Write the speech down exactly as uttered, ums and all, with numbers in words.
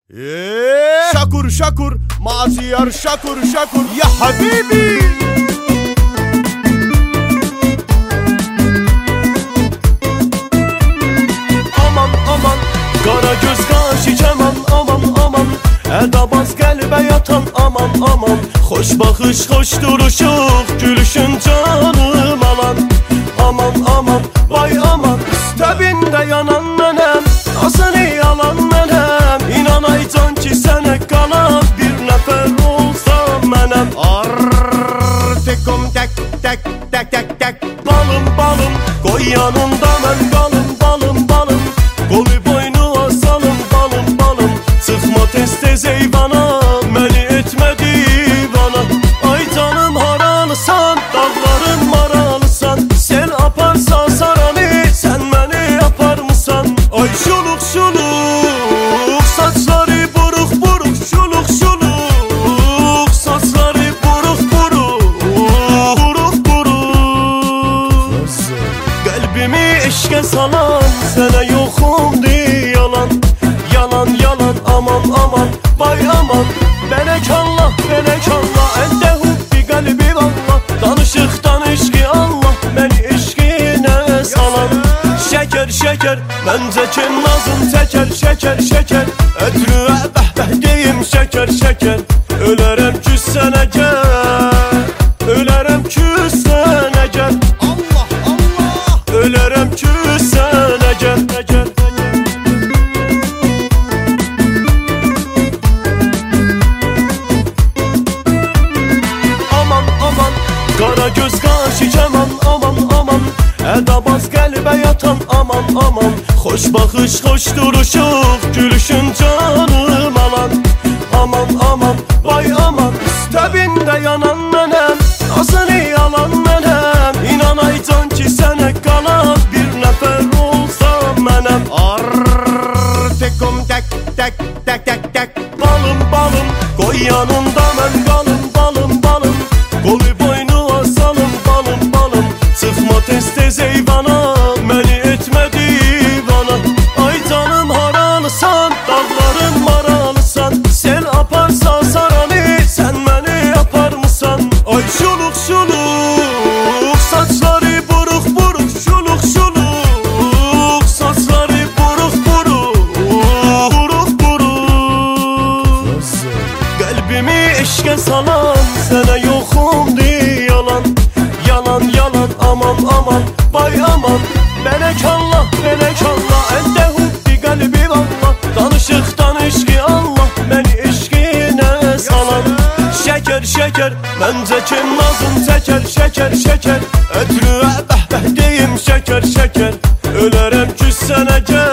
ايه شكر شكر معصير شكر شكر يا حبيبي. Aman aman kara göz kaşı ceman, aman aman edabaz qəlbə yatan, aman aman xoş baxış xoş duruşuq gülüşün canım alan. Aman aman vay aman təbində yanan mənəm, asını yalan mənəm, inanaycan ki sənə qalan bir nəfər olsam mənəm. Arr tekum tek tek tek tek tek balım balım qoy yanında mən qalım, balım balım qolu boynu asalım, balım balım çıxma tez tez eyvana, məni etmə divana. Ay canım haralısan, dağların maralısan, sel aparsa saranı, sən məni yapar mısan? Ay şuluq şuluq saçları buruq buruq, şuluq şuluq saçları buruq buruq, buruq buruq. Qəlbimi eşqə salan sənə yoxumdur yalan, yalan yalan aman aman vay aman. Melek Allah melek Allah ende hubbi qəlbi vallah, danışıqdan eşqi Allah məni eşqinə salan. Şeker şeker məncə ki nazım çəkər, şeker şeker ötrü bəh bəh deyim şeker şeker. Ölərəm küssənə gəl, ölərəm küssənə gəl, Allah Allah ölərəm küssənə gəl, gəl. Kara göz kaşı ceman, aman aman edabaz qəlbə yatan, aman aman xoş baxış xoş duruşuq gülüşün canım alan. Aman aman vay aman təbində yanan mənəm, asını yalan mənəm, inanaycan ki sənə qalan bir nəfər olsam mənəm. Arr tekum tek tek tek tek tek balım balım qoy yanında mən qalım, balım balım qolu boynu asalım, balım balım çıxma tez tez eyvana, məni etmə divana. Ay canım haralısan, dağların maralısan, sel aparsa saranı, sən məni yapar mısan? Ay şuluq şuluq saçları buruq buruq, şuluq şuluq saçları buruq buruq, buruq buruq. Qəlbimi eşqə salan sənə yoxumdur yalan, yalan yalan aman aman vay aman. Melek Allah melek Allah ende hubbi qəlbi vallah, danışıqdan eşqi Allah məni eşqinə salan. Şeker şeker məncə ki nazım çəkər, şeker şeker ötrü bəh bəh deyim şeker şeker. Ölərəm küssənə gəl,